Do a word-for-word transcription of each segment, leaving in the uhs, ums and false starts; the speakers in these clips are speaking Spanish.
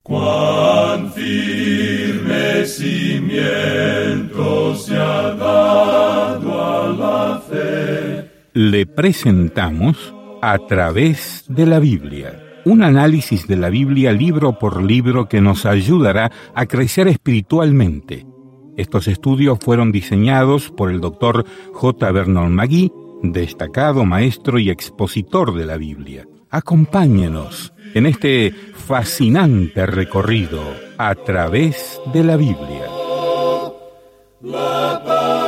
Cuán firme cimiento se ha dado a la fe. Le presentamos A través de la Biblia, un análisis de la Biblia libro por libro que nos ayudará a crecer espiritualmente. Estos estudios fueron diseñados por el doctor J. Vernon McGee, destacado maestro y expositor de la Biblia. Acompáñenos en este fascinante recorrido a través de la Biblia. La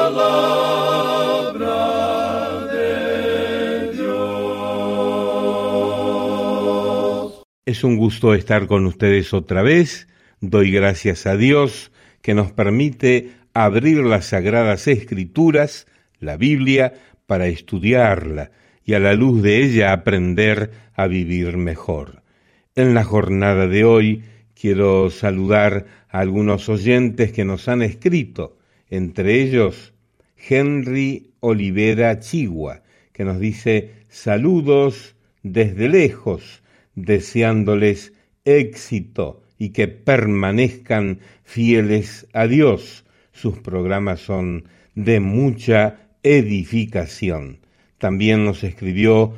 palabra de Dios. Es un gusto estar con ustedes otra vez. Doy gracias a Dios que nos permite abrir las Sagradas Escrituras, la Biblia, para estudiarla y a la luz de ella aprender a vivir mejor. En la jornada de hoy quiero saludar a algunos oyentes que nos han escrito, entre ellos Henry Olivera Chigua, que nos dice saludos desde lejos, deseándoles éxito y que permanezcan fieles a Dios. Sus programas son de mucha edificación. También nos escribió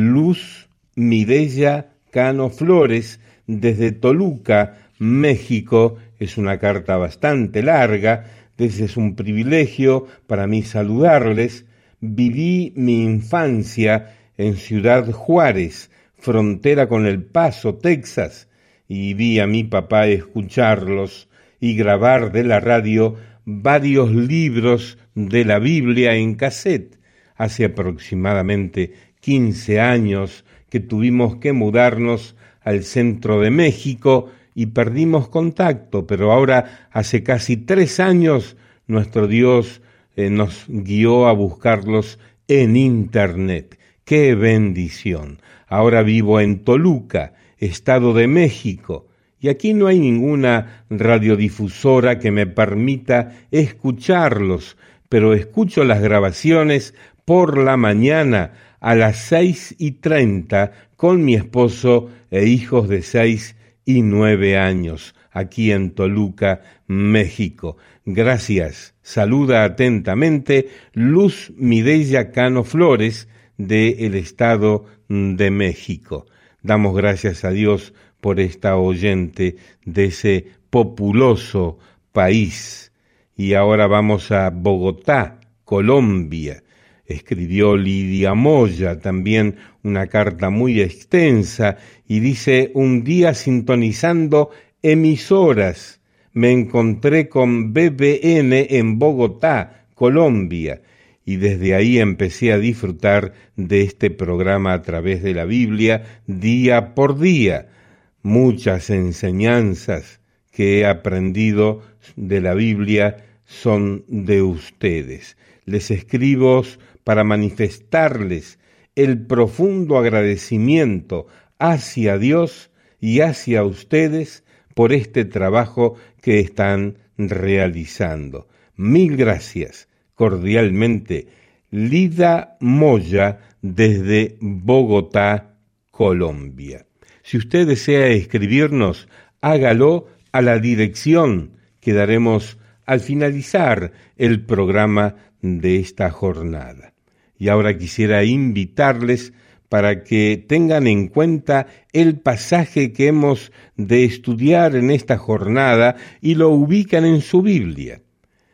Luz Mireya Cano Flores desde Toluca, México. Es una carta bastante larga. Es un privilegio para mí saludarles. Viví mi infancia en Ciudad Juárez, frontera con El Paso, Texas, y vi a mi papá escucharlos y grabar de la radio varios libros de la Biblia en cassette. Hace aproximadamente quince años que tuvimos que mudarnos al centro de México y perdimos contacto, pero ahora hace casi tres años nuestro Dios eh, nos guió a buscarlos en Internet. ¡Qué bendición! Ahora vivo en Toluca, Estado de México, y aquí no hay ninguna radiodifusora que me permita escucharlos, pero escucho las grabaciones por la mañana a las seis y treinta con mi esposo e hijos de seis y nueve años, aquí en Toluca, México. Gracias. Saluda atentamente Luz Mireya Cano Flores del Estado de México. Damos gracias a Dios por esta oyente de ese populoso país. Y ahora vamos a Bogotá, Colombia. Escribió Lidia Moya también una carta muy extensa y dice: un día sintonizando emisoras me encontré con B B N en Bogotá, Colombia, y desde ahí empecé a disfrutar de este programa a través de la Biblia día por día. Muchas enseñanzas que he aprendido de la Biblia son de ustedes. Les escribo para manifestarles el profundo agradecimiento hacia Dios y hacia ustedes por este trabajo que están realizando. Mil gracias. Cordialmente, Lida Moya desde Bogotá, Colombia. Si usted desea escribirnos, hágalo a la dirección que daremos al finalizar el programa de esta jornada. Y ahora quisiera invitarles para que tengan en cuenta el pasaje que hemos de estudiar en esta jornada y lo ubican en su Biblia.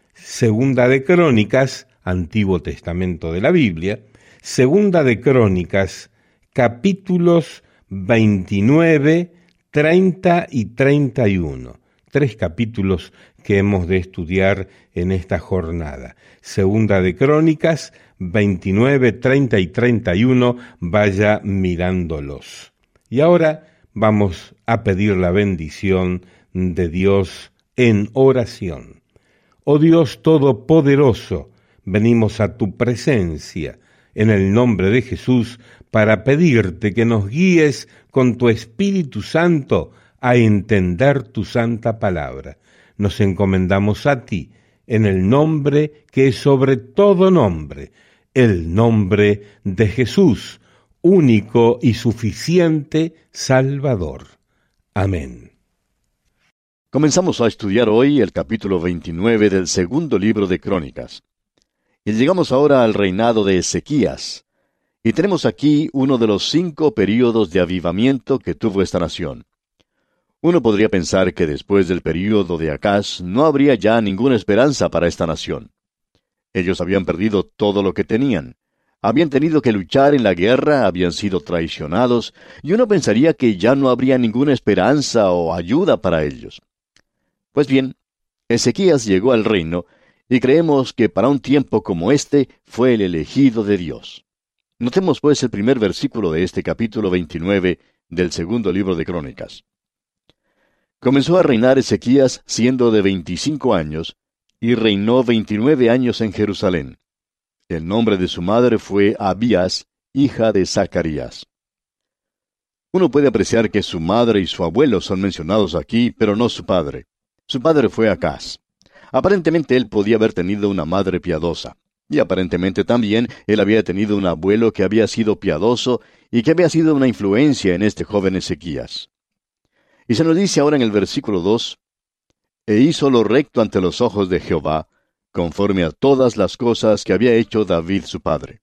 Segunda de Crónicas, Antiguo Testamento de la Biblia, Segunda de Crónicas, capítulos veintinueve, treinta y treinta y uno. Tres capítulos que hemos de estudiar en esta jornada. Segunda de Crónicas, veintinueve, treinta y treinta y uno, vaya mirándolos. Y ahora vamos a pedir la bendición de Dios en oración. Oh Dios Todopoderoso, venimos a tu presencia en el nombre de Jesús para pedirte que nos guíes con tu Espíritu Santo a entender tu santa palabra. Nos encomendamos a ti en el nombre que es sobre todo nombre, el nombre de Jesús, único y suficiente Salvador. Amén. Comenzamos a estudiar hoy el capítulo veintinueve del segundo libro de Crónicas. Y llegamos ahora al reinado de Ezequías. Y tenemos aquí uno de los cinco períodos de avivamiento que tuvo esta nación. Uno podría pensar que después del período de Acaz no habría ya ninguna esperanza para esta nación. Ellos habían perdido todo lo que tenían. Habían tenido que luchar en la guerra, habían sido traicionados, y uno pensaría que ya no habría ninguna esperanza o ayuda para ellos. Pues bien, Ezequías llegó al reino, y creemos que para un tiempo como este fue el elegido de Dios. Notemos pues el primer versículo de este capítulo veintinueve del segundo libro de Crónicas. Comenzó a reinar Ezequías siendo de veinticinco años, y reinó veintinueve años en Jerusalén. El nombre de su madre fue Abías, hija de Zacarías. Uno puede apreciar que su madre y su abuelo son mencionados aquí, pero no su padre. Su padre fue Acaz. Aparentemente él podía haber tenido una madre piadosa. Y aparentemente también él había tenido un abuelo que había sido piadoso y que había sido una influencia en este joven Ezequías. Y se nos dice ahora en el versículo dos, «E hizo lo recto ante los ojos de Jehová, conforme a todas las cosas que había hecho David su padre».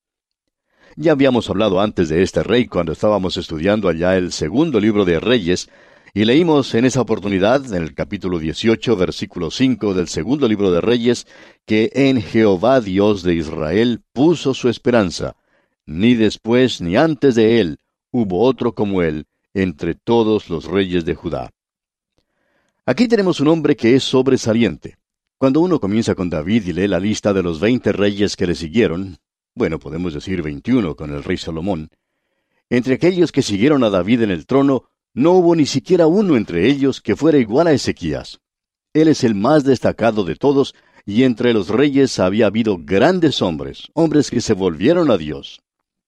Ya habíamos hablado antes de este rey cuando estábamos estudiando allá el segundo libro de Reyes, y leímos en esa oportunidad, en el capítulo dieciocho, versículo cinco del segundo libro de Reyes, que en Jehová Dios de Israel puso su esperanza, ni después ni antes de él hubo otro como él entre todos los reyes de Judá. Aquí tenemos un hombre que es sobresaliente. Cuando uno comienza con David y lee la lista de los veinte reyes que le siguieron, bueno, podemos decir veintiuno con el rey Salomón, entre aquellos que siguieron a David en el trono, no hubo ni siquiera uno entre ellos que fuera igual a Ezequías. Él es el más destacado de todos, y entre los reyes había habido grandes hombres, hombres que se volvieron a Dios.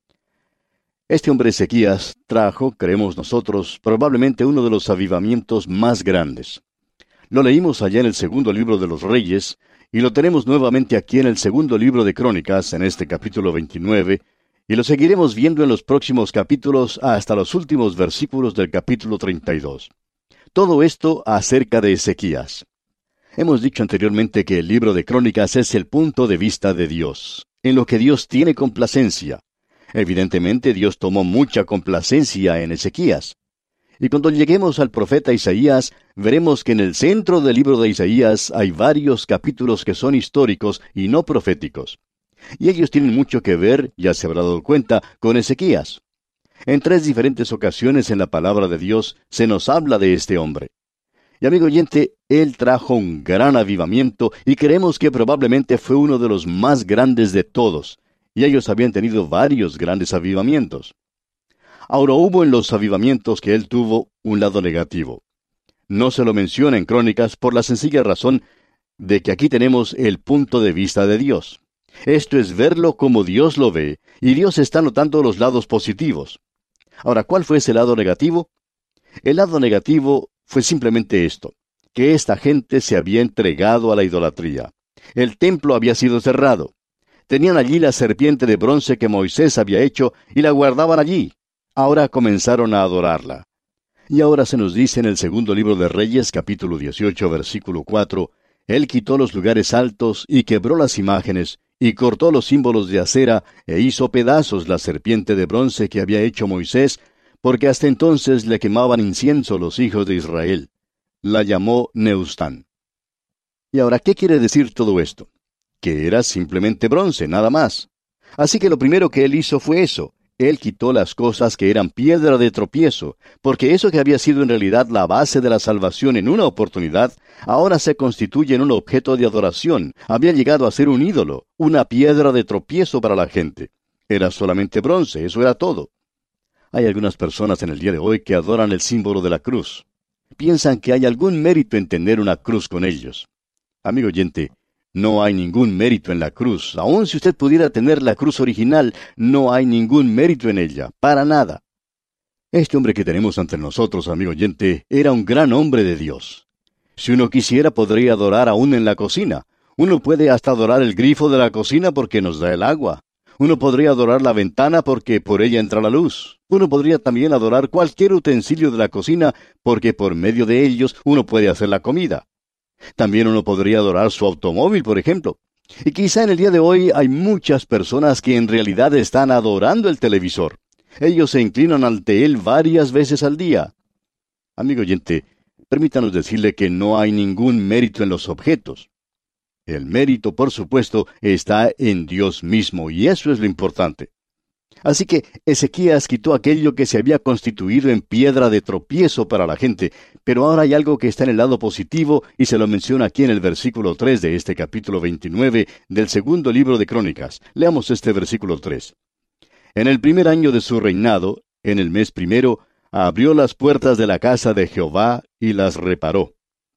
Este hombre Ezequías trajo, creemos nosotros, probablemente uno de los avivamientos más grandes. Lo leímos allá en el segundo libro de los Reyes, y lo tenemos nuevamente aquí en el segundo libro de Crónicas, en este capítulo veintinueve, y lo seguiremos viendo en los próximos capítulos hasta los últimos versículos del capítulo treinta y dos. Todo esto acerca de Ezequías. Hemos dicho anteriormente que el libro de Crónicas es el punto de vista de Dios, en lo que Dios tiene complacencia. Evidentemente Dios tomó mucha complacencia en Ezequías. Y cuando lleguemos al profeta Isaías, veremos que en el centro del libro de Isaías hay varios capítulos que son históricos y no proféticos. Y ellos tienen mucho que ver, ya se habrá dado cuenta, con Ezequías. En tres diferentes ocasiones en la palabra de Dios se nos habla de este hombre. Y amigo oyente, él trajo un gran avivamiento y creemos que probablemente fue uno de los más grandes de todos. Y ellos habían tenido varios grandes avivamientos. Ahora hubo en los avivamientos que él tuvo un lado negativo. No se lo menciona en Crónicas por la sencilla razón de que aquí tenemos el punto de vista de Dios. Esto es verlo como Dios lo ve, y Dios está notando los lados positivos. Ahora, ¿cuál fue ese lado negativo? El lado negativo fue simplemente esto, que esta gente se había entregado a la idolatría. El templo había sido cerrado. Tenían allí la serpiente de bronce que Moisés había hecho y la guardaban allí. Ahora comenzaron a adorarla. Y ahora se nos dice en el segundo libro de Reyes, capítulo dieciocho, versículo cuatro, Él quitó los lugares altos y quebró las imágenes, y cortó los símbolos de acera, e hizo pedazos la serpiente de bronce que había hecho Moisés, porque hasta entonces le quemaban incienso los hijos de Israel. La llamó Neustán. Y ahora, ¿qué quiere decir todo esto? Que era simplemente bronce, nada más. Así que lo primero que él hizo fue eso. Él quitó las cosas que eran piedra de tropiezo, porque eso que había sido en realidad la base de la salvación en una oportunidad, ahora se constituye en un objeto de adoración. Había llegado a ser un ídolo, una piedra de tropiezo para la gente. Era solamente bronce, eso era todo. Hay algunas personas en el día de hoy que adoran el símbolo de la cruz. Piensan que hay algún mérito en tener una cruz con ellos. Amigo oyente, no hay ningún mérito en la cruz. Aun si usted pudiera tener la cruz original, no hay ningún mérito en ella, para nada. Este hombre que tenemos ante nosotros, amigo oyente, era un gran hombre de Dios. Si uno quisiera, podría adorar aún en la cocina. Uno puede hasta adorar el grifo de la cocina porque nos da el agua. Uno podría adorar la ventana porque por ella entra la luz. Uno podría también adorar cualquier utensilio de la cocina porque por medio de ellos uno puede hacer la comida. También uno podría adorar su automóvil, por ejemplo. Y quizá en el día de hoy hay muchas personas que en realidad están adorando el televisor. Ellos se inclinan ante él varias veces al día. Amigo oyente, permítanos decirle que no hay ningún mérito en los objetos. El mérito, por supuesto, está en Dios mismo, y eso es lo importante. Así que Ezequías quitó aquello que se había constituido en piedra de tropiezo para la gente, pero ahora hay algo que está en el lado positivo, y se lo menciona aquí en el versículo tres de este capítulo veintinueve del segundo libro de Crónicas. Leamos este versículo tres. En el primer año de su reinado, en el mes primero, abrió las puertas de la casa de Jehová y las reparó.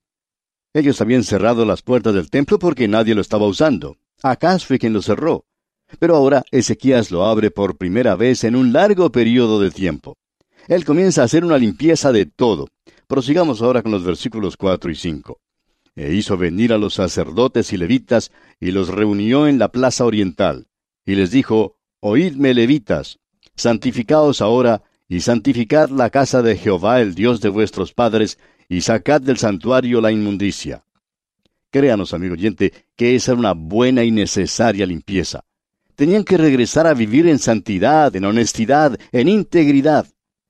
Ellos habían cerrado las puertas del templo porque nadie lo estaba usando. Acaz fue quien lo cerró. Pero ahora Ezequías lo abre por primera vez en un largo período de tiempo. Él comienza a hacer una limpieza de todo. Prosigamos ahora con los versículos cuatro y cinco. E hizo venir a los sacerdotes y levitas, y los reunió en la plaza oriental. Y les dijo, Oídme, levitas, santificaos ahora, y santificad la casa de Jehová, el Dios de vuestros padres, y sacad del santuario la inmundicia. Créanos, amigo oyente, que esa era una buena y necesaria limpieza. Tenían que regresar a vivir en santidad, en honestidad, en integridad.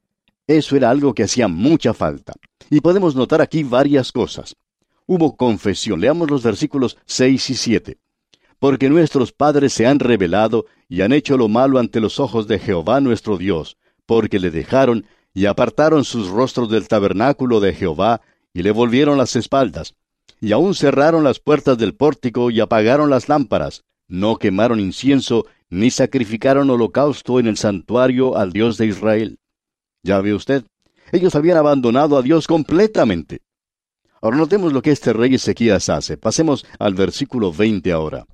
Eso era algo que hacía mucha falta. Y podemos notar aquí varias cosas. Hubo confesión. Leamos los versículos seis y siete. Porque nuestros padres se han rebelado y han hecho lo malo ante los ojos de Jehová nuestro Dios, porque le dejaron y apartaron sus rostros del tabernáculo de Jehová, y le volvieron las espaldas. Y aún cerraron las puertas del pórtico y apagaron las lámparas. No quemaron incienso, ni sacrificaron holocausto en el santuario al Dios de Israel. Ya ve usted, ellos habían abandonado a Dios completamente. Ahora notemos lo que este rey Ezequías hace. Pasemos al versículo veinte ahora.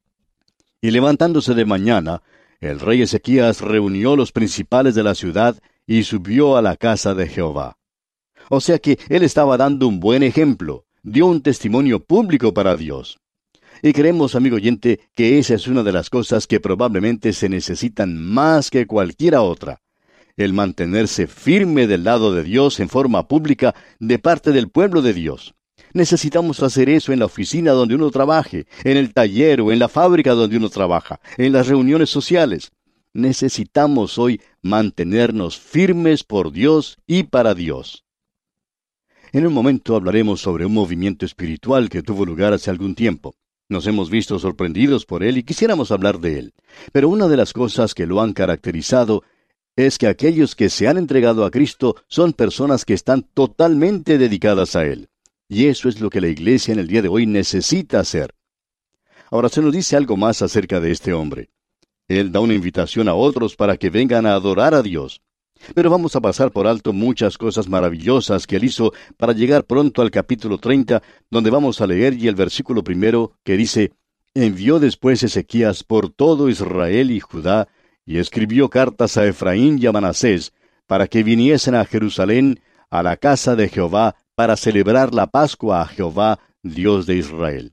Y levantándose de mañana, el rey Ezequías reunió los principales de la ciudad y subió a la casa de Jehová. O sea que él estaba dando un buen ejemplo, dio un testimonio público para Dios. Y creemos, amigo oyente, que esa es una de las cosas que probablemente se necesitan más que cualquiera otra. El mantenerse firme del lado de Dios en forma pública de parte del pueblo de Dios. Necesitamos hacer eso en la oficina donde uno trabaje, en el taller o en la fábrica donde uno trabaja, en las reuniones sociales. Necesitamos hoy mantenernos firmes por Dios y para Dios. En un momento hablaremos sobre un movimiento espiritual que tuvo lugar hace algún tiempo. Nos hemos visto sorprendidos por él y quisiéramos hablar de él. Pero una de las cosas que lo han caracterizado es que aquellos que se han entregado a Cristo son personas que están totalmente dedicadas a Él. Y eso es lo que la iglesia en el día de hoy necesita hacer. Ahora se nos dice algo más acerca de este hombre. Él da una invitación a otros para que vengan a adorar a Dios. Pero vamos a pasar por alto muchas cosas maravillosas que él hizo para llegar pronto al capítulo treinta, donde vamos a leer y el versículo primero que dice, envió después Ezequías por todo Israel y Judá, y escribió cartas a Efraín y a Manasés, para que viniesen a Jerusalén, a la casa de Jehová, para celebrar la Pascua a Jehová, Dios de Israel.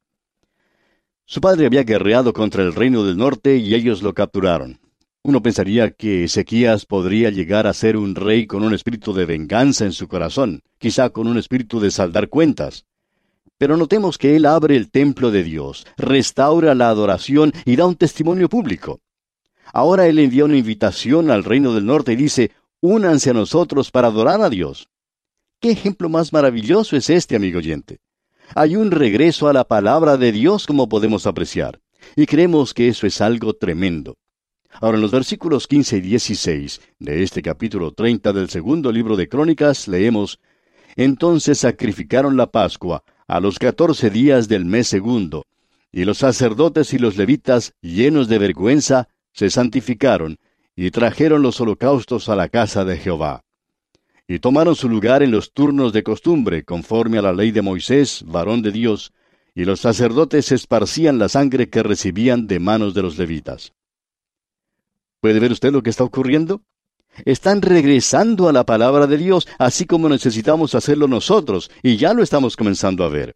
Su padre había guerreado contra el reino del norte y ellos lo capturaron. Uno pensaría que Ezequías podría llegar a ser un rey con un espíritu de venganza en su corazón, quizá con un espíritu de saldar cuentas. Pero notemos que él abre el templo de Dios, restaura la adoración y da un testimonio público. Ahora él envía una invitación al reino del norte y dice, únanse a nosotros para adorar a Dios. ¿Qué ejemplo más maravilloso es este, amigo oyente? Hay un regreso a la palabra de Dios, como podemos apreciar, y creemos que eso es algo tremendo. Ahora, en los versículos quince y dieciséis de este capítulo treinta del segundo libro de Crónicas, leemos, entonces sacrificaron la Pascua a los catorce días del mes segundo, y los sacerdotes y los levitas, llenos de vergüenza, se santificaron, y trajeron los holocaustos a la casa de Jehová. Y tomaron su lugar en los turnos de costumbre, conforme a la ley de Moisés, varón de Dios, y los sacerdotes esparcían la sangre que recibían de manos de los levitas. ¿Puede ver usted lo que está ocurriendo? Están regresando a la palabra de Dios, así como necesitamos hacerlo nosotros, y ya lo estamos comenzando a ver.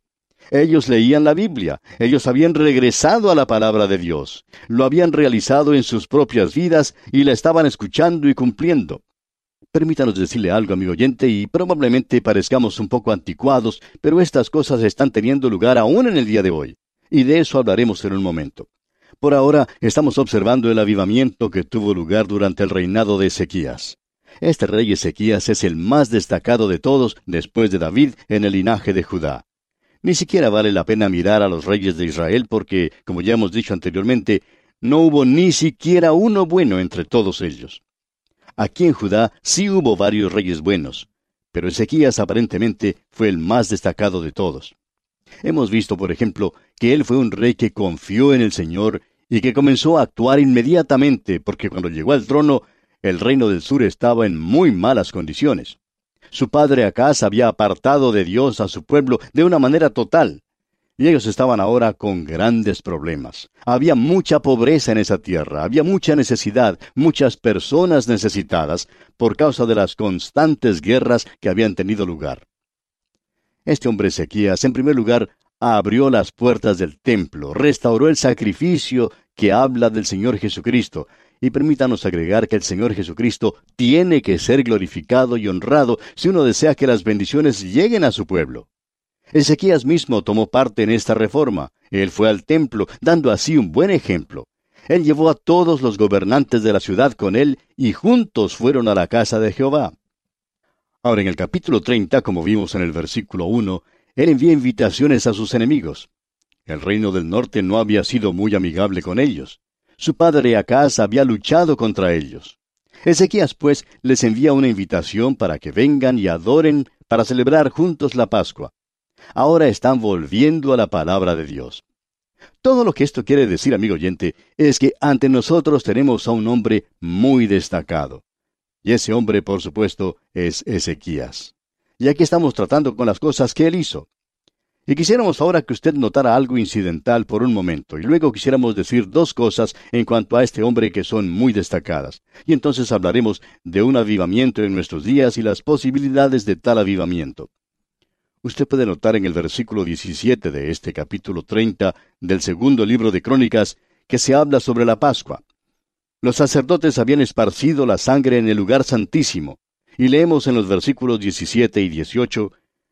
Ellos leían la Biblia, ellos habían regresado a la palabra de Dios, lo habían realizado en sus propias vidas y la estaban escuchando y cumpliendo. Permítanos decirle algo, amigo oyente, y probablemente parezcamos un poco anticuados, pero estas cosas están teniendo lugar aún en el día de hoy, y de eso hablaremos en un momento. Por ahora estamos observando el avivamiento que tuvo lugar durante el reinado de Ezequías. Este rey Ezequías es el más destacado de todos después de David en el linaje de Judá. Ni siquiera vale la pena mirar a los reyes de Israel porque, como ya hemos dicho anteriormente, no hubo ni siquiera uno bueno entre todos ellos. Aquí en Judá sí hubo varios reyes buenos, pero Ezequías aparentemente fue el más destacado de todos. Hemos visto, por ejemplo, que él fue un rey que confió en el Señor y que comenzó a actuar inmediatamente porque cuando llegó al trono, el reino del sur estaba en muy malas condiciones. Su padre Acaz había apartado de Dios a su pueblo de una manera total, y ellos estaban ahora con grandes problemas. Había mucha pobreza en esa tierra, había mucha necesidad, muchas personas necesitadas por causa de las constantes guerras que habían tenido lugar. Este hombre Ezequías, en primer lugar, abrió las puertas del templo, restauró el sacrificio que habla del Señor Jesucristo, y permítanos agregar que el Señor Jesucristo tiene que ser glorificado y honrado si uno desea que las bendiciones lleguen a su pueblo. Ezequías mismo tomó parte en esta reforma. Él fue al templo, dando así un buen ejemplo. Él llevó a todos los gobernantes de la ciudad con él, y juntos fueron a la casa de Jehová. Ahora, en el capítulo treinta, como vimos en el versículo uno, él envía invitaciones a sus enemigos. El reino del norte no había sido muy amigable con ellos. Su padre Acaz había luchado contra ellos. Ezequías, pues, les envía una invitación para que vengan y adoren para celebrar juntos la Pascua. Ahora están volviendo a la palabra de Dios. Todo lo que esto quiere decir, amigo oyente, es que ante nosotros tenemos a un hombre muy destacado. Y ese hombre, por supuesto, es Ezequías. Y aquí estamos tratando con las cosas que él hizo. Y quisiéramos ahora que usted notara algo incidental por un momento, y luego quisiéramos decir dos cosas en cuanto a este hombre que son muy destacadas. Y entonces hablaremos de un avivamiento en nuestros días y las posibilidades de tal avivamiento. Usted puede notar en el versículo diecisiete de este capítulo treinta del segundo libro de Crónicas que se habla sobre la Pascua. Los sacerdotes habían esparcido la sangre en el lugar santísimo, y leemos en los versículos diecisiete y dieciocho,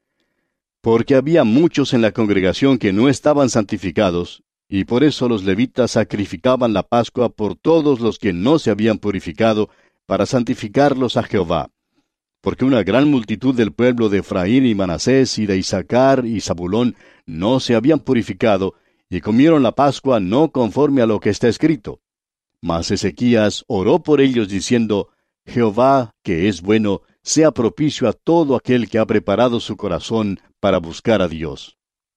porque había muchos en la congregación que no estaban santificados, y por eso los levitas sacrificaban la Pascua por todos los que no se habían purificado, para santificarlos a Jehová. Porque una gran multitud del pueblo de Efraín y Manasés y de Isaacar y Zabulón no se habían purificado, y comieron la Pascua no conforme a lo que está escrito. Mas Ezequías oró por ellos diciendo, Jehová, que es bueno, sea propicio a todo aquel que ha preparado su corazón para buscar a Dios.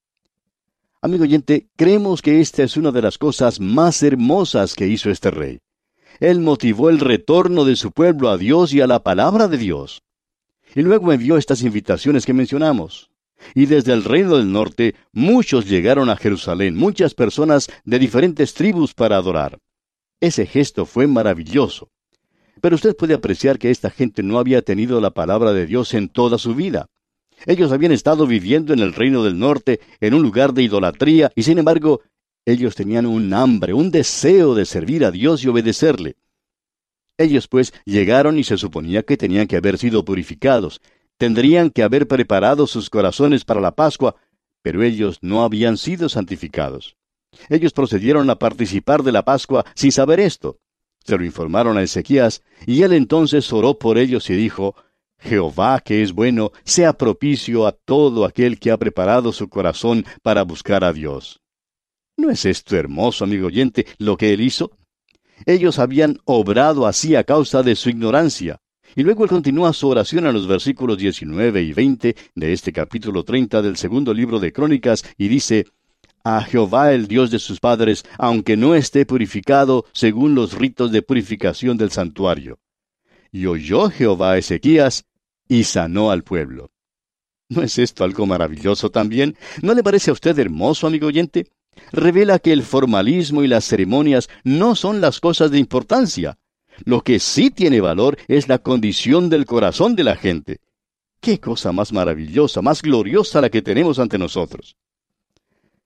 Amigo oyente, creemos que esta es una de las cosas más hermosas que hizo este rey. Él motivó el retorno de su pueblo a Dios y a la palabra de Dios. Y luego envió estas invitaciones que mencionamos. Y desde el reino del norte, muchos llegaron a Jerusalén, muchas personas de diferentes tribus para adorar. Ese gesto fue maravilloso. Pero usted puede apreciar que esta gente no había tenido la palabra de Dios en toda su vida. Ellos habían estado viviendo en el reino del norte, en un lugar de idolatría, y sin embargo, ellos tenían un hambre, un deseo de servir a Dios y obedecerle. Ellos, pues, llegaron y se suponía que tenían que haber sido purificados, tendrían que haber preparado sus corazones para la Pascua, pero ellos no habían sido santificados. Ellos procedieron a participar de la Pascua sin saber esto. Se lo informaron a Ezequías, y él entonces oró por ellos y dijo, Jehová, que es bueno, sea propicio a todo aquel que ha preparado su corazón para buscar a Dios. ¿No es esto hermoso, amigo oyente, lo que él hizo? Ellos habían obrado así a causa de su ignorancia. Y luego él continúa su oración en los versículos diecinueve y veinte de este capítulo treinta del segundo libro de Crónicas, y dice, a Jehová el Dios de sus padres, aunque no esté purificado según los ritos de purificación del santuario. Y oyó Jehová a Ezequías, y sanó al pueblo. ¿No es esto algo maravilloso también? ¿No le parece a usted hermoso, amigo oyente? Revela que el formalismo y las ceremonias no son las cosas de importancia. Lo que sí tiene valor es la condición del corazón de la gente. ¡Qué cosa más maravillosa, más gloriosa la que tenemos ante nosotros!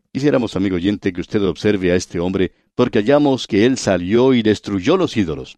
Quisiéramos, amigo oyente, que usted observe a este hombre, porque hallamos que él salió y destruyó los ídolos.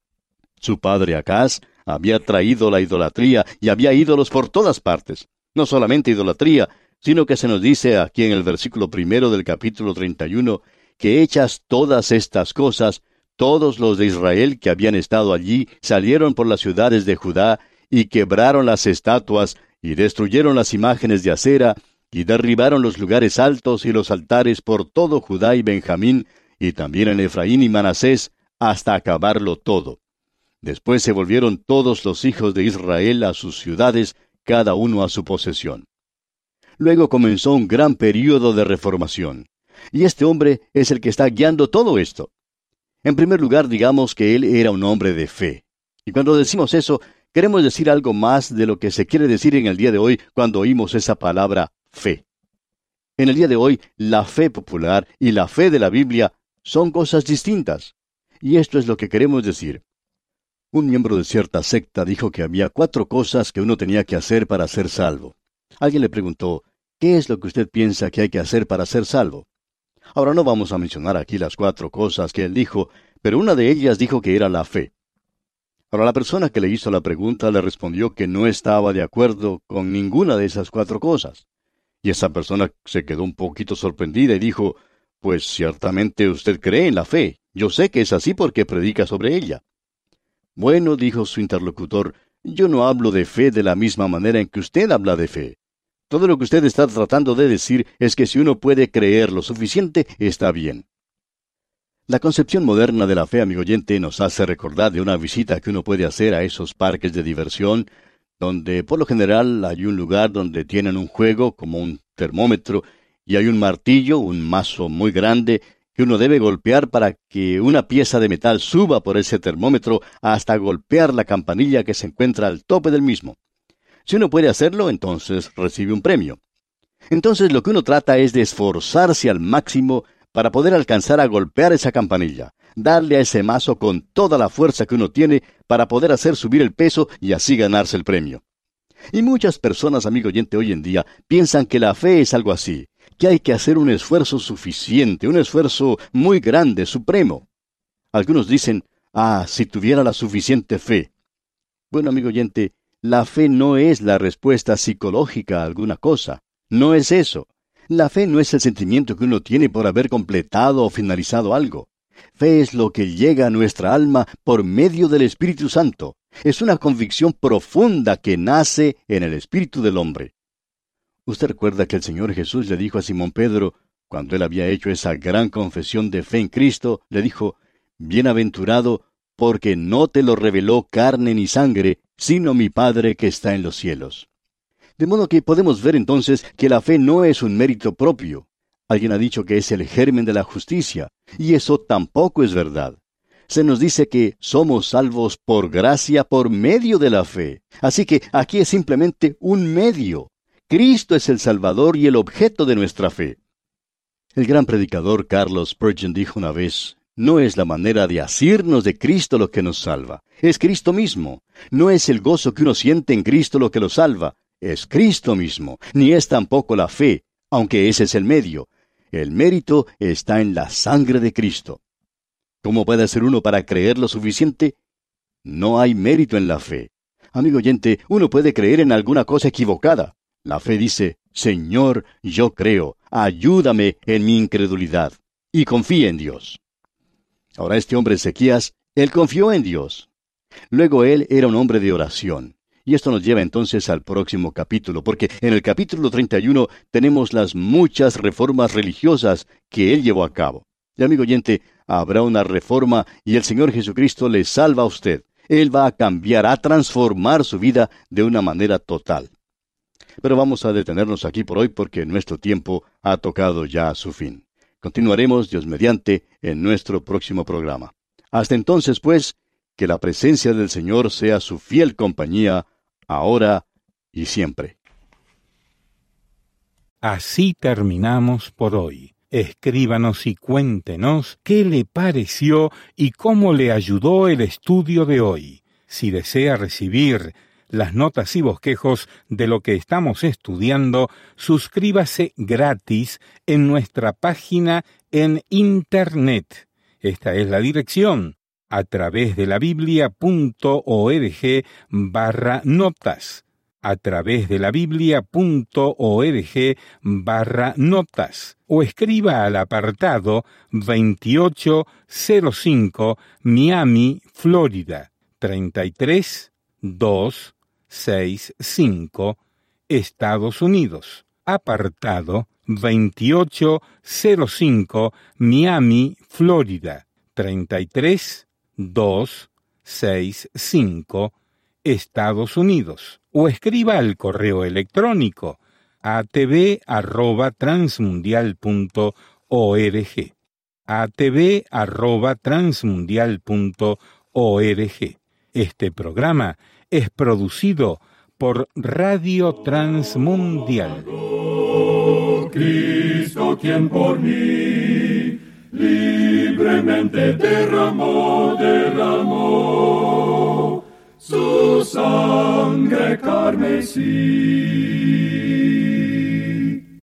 Su padre Acaz había traído la idolatría y había ídolos por todas partes. No solamente idolatría, sino que se nos dice aquí en el versículo primero del capítulo treinta y uno, que hechas todas estas cosas, todos los de Israel que habían estado allí salieron por las ciudades de Judá y quebraron las estatuas y destruyeron las imágenes de acera y derribaron los lugares altos y los altares por todo Judá y Benjamín y también en Efraín y Manasés hasta acabarlo todo. Después se volvieron todos los hijos de Israel a sus ciudades, cada uno a su posesión. Luego comenzó un gran período de reformación. Y este hombre es el que está guiando todo esto. En primer lugar, digamos que él era un hombre de fe. Y cuando decimos eso, queremos decir algo más de lo que se quiere decir en el día de hoy cuando oímos esa palabra fe. En el día de hoy, la fe popular y la fe de la Biblia son cosas distintas. Y esto es lo que queremos decir. Un miembro de cierta secta dijo que había cuatro cosas que uno tenía que hacer para ser salvo. Alguien le preguntó, ¿qué es lo que usted piensa que hay que hacer para ser salvo? Ahora no vamos a mencionar aquí las cuatro cosas que él dijo, pero una de ellas dijo que era la fe. Ahora la persona que le hizo la pregunta le respondió que no estaba de acuerdo con ninguna de esas cuatro cosas. Y esa persona se quedó un poquito sorprendida y dijo, pues ciertamente usted cree en la fe. Yo sé que es así porque predica sobre ella. Bueno, dijo su interlocutor, yo no hablo de fe de la misma manera en que usted habla de fe. Todo lo que usted está tratando de decir es que si uno puede creer lo suficiente, está bien. La concepción moderna de la fe, amigo oyente, nos hace recordar de una visita que uno puede hacer a esos parques de diversión, donde por lo general hay un lugar donde tienen un juego como un termómetro, y hay un martillo, un mazo muy grande, que uno debe golpear para que una pieza de metal suba por ese termómetro hasta golpear la campanilla que se encuentra al tope del mismo. Si uno puede hacerlo, entonces recibe un premio. Entonces lo que uno trata es de esforzarse al máximo para poder alcanzar a golpear esa campanilla, darle a ese mazo con toda la fuerza que uno tiene para poder hacer subir el peso y así ganarse el premio. Y muchas personas, amigo oyente, hoy en día piensan que la fe es algo así, que hay que hacer un esfuerzo suficiente, un esfuerzo muy grande, supremo. Algunos dicen, ah, si tuviera la suficiente fe. Bueno, amigo oyente, la fe no es la respuesta psicológica a alguna cosa. No es eso. La fe no es el sentimiento que uno tiene por haber completado o finalizado algo. Fe es lo que llega a nuestra alma por medio del Espíritu Santo. Es una convicción profunda que nace en el espíritu del hombre. Usted recuerda que el Señor Jesús le dijo a Simón Pedro, cuando él había hecho esa gran confesión de fe en Cristo, le dijo, «Bienaventurado, porque no te lo reveló carne ni sangre, sino mi Padre que está en los cielos». De modo que podemos ver entonces que la fe no es un mérito propio. Alguien ha dicho que es el germen de la justicia, y eso tampoco es verdad. Se nos dice que somos salvos por gracia por medio de la fe. Así que aquí es simplemente un medio. Cristo es el Salvador y el objeto de nuestra fe. El gran predicador Carlos Spurgeon dijo una vez, no es la manera de asirnos de Cristo lo que nos salva, es Cristo mismo. No es el gozo que uno siente en Cristo lo que lo salva, es Cristo mismo, ni es tampoco la fe, aunque ese es el medio. El mérito está en la sangre de Cristo. ¿Cómo puede hacer uno para creer lo suficiente? No hay mérito en la fe. Amigo oyente, uno puede creer en alguna cosa equivocada. La fe dice, Señor, yo creo, ayúdame en mi incredulidad, y confía en Dios. Ahora este hombre Ezequías, él confió en Dios. Luego él era un hombre de oración. Y esto nos lleva entonces al próximo capítulo, porque en el capítulo treinta y uno tenemos las muchas reformas religiosas que él llevó a cabo. Y amigo oyente, habrá una reforma y el Señor Jesucristo le salva a usted. Él va a cambiar, a transformar su vida de una manera total. Pero vamos a detenernos aquí por hoy porque nuestro tiempo ha tocado ya a su fin. Continuaremos, Dios mediante, en nuestro próximo programa. Hasta entonces, pues, que la presencia del Señor sea su fiel compañía, ahora y siempre. Así terminamos por hoy. Escríbanos y cuéntenos qué le pareció y cómo le ayudó el estudio de hoy. Si desea recibir las notas y bosquejos de lo que estamos estudiando, suscríbase gratis en nuestra página en Internet. Esta es la dirección: a través de la biblia punto org barra notas. A través de la biblia punto org barra notas. O escriba al apartado veintiocho cero cinco Miami, Florida, treinta y tres mil doscientos sesenta y cinco, Estados Unidos. Apartado veintiocho cero cinco Miami, Florida, treinta y tres mil doscientos sesenta y cinco, Estados Unidos. O escriba al correo electrónico a t v arroba transmundial punto org. a t v arroba transmundial punto org. Este programa es producido por Radio Transmundial. Oh, Cristo, quien por mí libremente derramó, derramó su sangre carmesí.